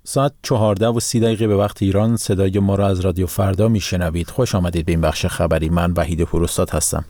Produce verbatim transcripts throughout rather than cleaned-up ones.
ساعت چهارده و سی دقیقه به وقت ایران صدای ما را از رادیو فردا میشنوید. خوش آمدید به این بخش خبری. من وحید پوراستاد هستم.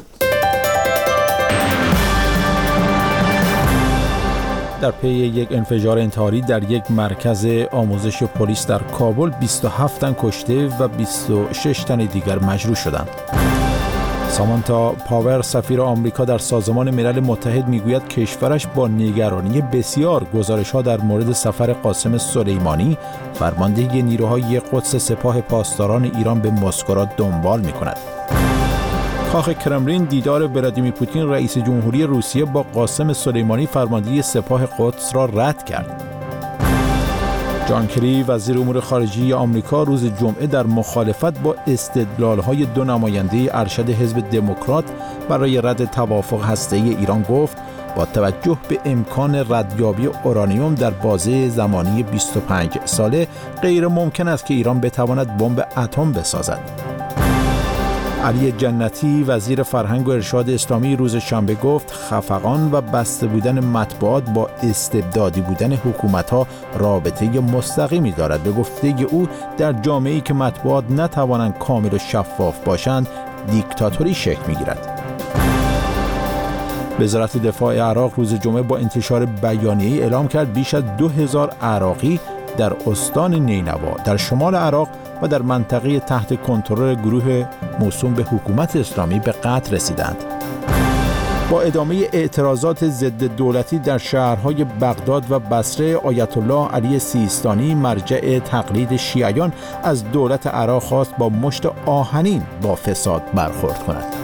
در پی یک انفجار انتحاری در یک مرکز آموزش پلیس در کابل بیست و هفت تن کشته و بیست و شش تن دیگر مجروح شدند. سامانتا پاور سفیر آمریکا در سازمان ملل متحد میگوید کشورش با نگرانی بسیار گزارش‌ها در مورد سفر قاسم سلیمانی فرمانده نیروهای قدس سپاه پاسداران ایران به مسکو را دنبال می‌کند. کاخ کرملین دیدار ولادیمیر پوتین رئیس جمهوری روسیه با قاسم سلیمانی فرمانده سپاه قدس را رد کرد. جان کری وزیر امور خارجه آمریکا روز جمعه در مخالفت با استدلال‌های دو نماینده ارشد حزب دموکرات برای رد توافق هسته‌ای ایران گفت با توجه به امکان ردیابی اورانیوم در بازه زمانی بیست و پنج ساله غیر ممکن است که ایران بتواند بمب اتم بسازد. علی جنتی وزیر فرهنگ و ارشاد اسلامی روز شنبه گفت خفقان و بسته بودن مطبوعات با استبدادی بودن حکومت‌ها رابطه مستقیمی دارد. به گفته او در جامعه‌ای که مطبوعات نتوانند کامل و شفاف باشند دیکتاتوری شکل می‌گیرد. وزارت دفاع عراق روز جمعه با انتشار بیانیه‌ای اعلام کرد بیش از دو هزار عراقی در استان نینوا در شمال عراق و در منطقه تحت کنترل گروه موسوم به حکومت اسلامی به قتل رسیدند. با ادامه اعتراضات ضد دولتی در شهرهای بغداد و بصره، آیت الله علی سیستانی مرجع تقلید شیعیان از دولت عراق خواست با مشت آهنین با فساد برخورد کند.